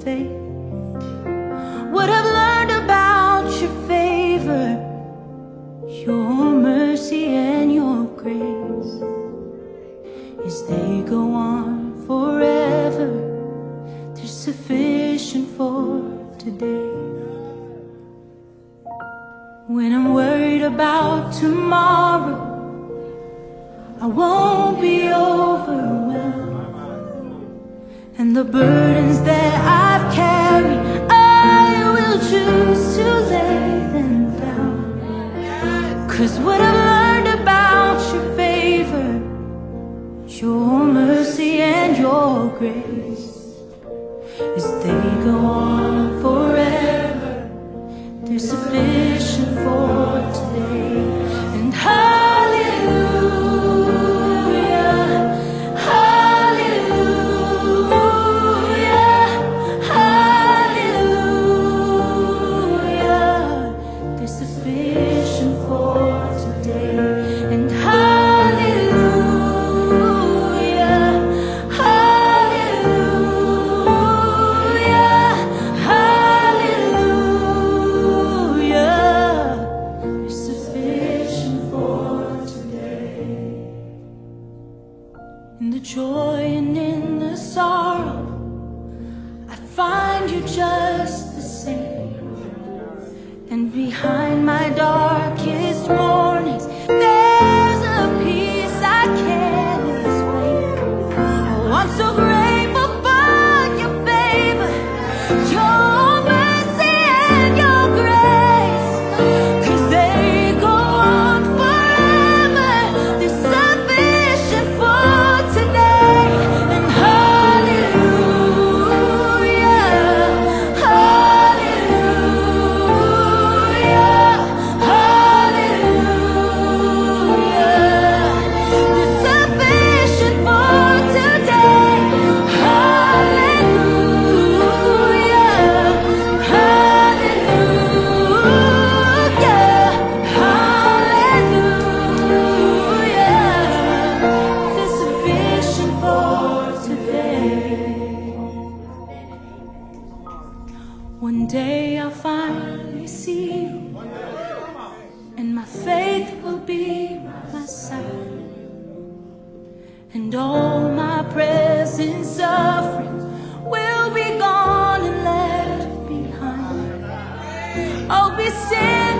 faith. What I've learned about your favor, your mercy and your grace, is they go on forever. They're sufficient for today. When I'm worried about tomorrow, I won't be overwhelmed, and the burdens that I've carried, I will choose to lay them down. 'Cause what I've learned about your favor, your mercy and your grace, is they go on forever. They're sufficient for today. And hallelujah, hallelujah, hallelujah. They're sufficient for today. And hallelujah, hallelujah, hallelujah. They're sufficient for today. In the joy and in the sorrow, I find you just the same. And behind my darkest mornings, there's a peace I can't explain. Oh, I'm so grateful for your favor, your mercy and your grace, 'cause they go on forever. They're sufficient for today. And hallelujah, hallelujah, hallelujah. They're sufficient for today. Hallelujah, hallelujah, hallelujah. They're sufficient for today. One day I'll finally see you, and my faith will be my sight, and all my present suffering will be gone and left behind. I'll be still